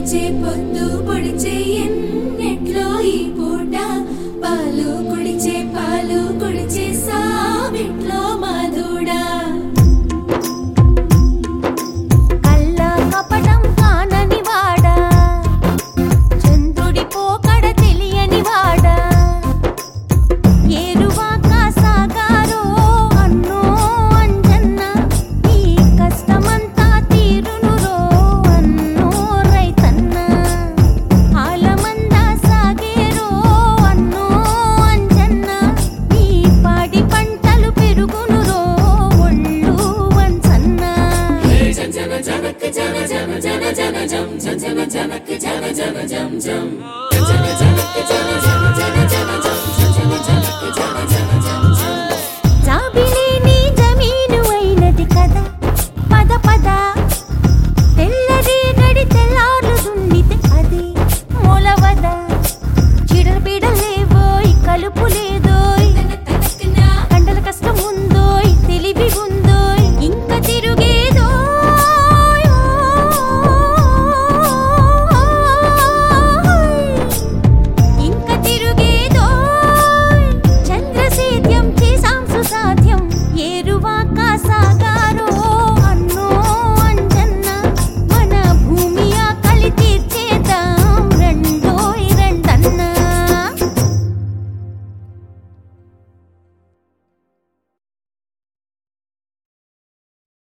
పొడిచే పొద్దు పొడిచే ఎన్నెట్లో ఈ పూట పాలు కుడిచే సావిట్లో మాధుడా కళ్ళ కపటం కానని వాడా చంద్రుడి పోకడ తెలియని వాడా ఏరువాక సాగారో అన్నో అంజన్న ఈ కష్టమంతా తీరునురో అన్నో రైతన్న ఆలమందా సాగేరో అన్నో అంజన్న ఈ పాడి పంటలు పెరుగునురో ఒళ్ళు వంచన్న జన జనక్ జన జన జన జన జం జన జనక్ జన జన జం జం జన జనక్ జన జన జన జన జం జన జనక్ జన జన జం జం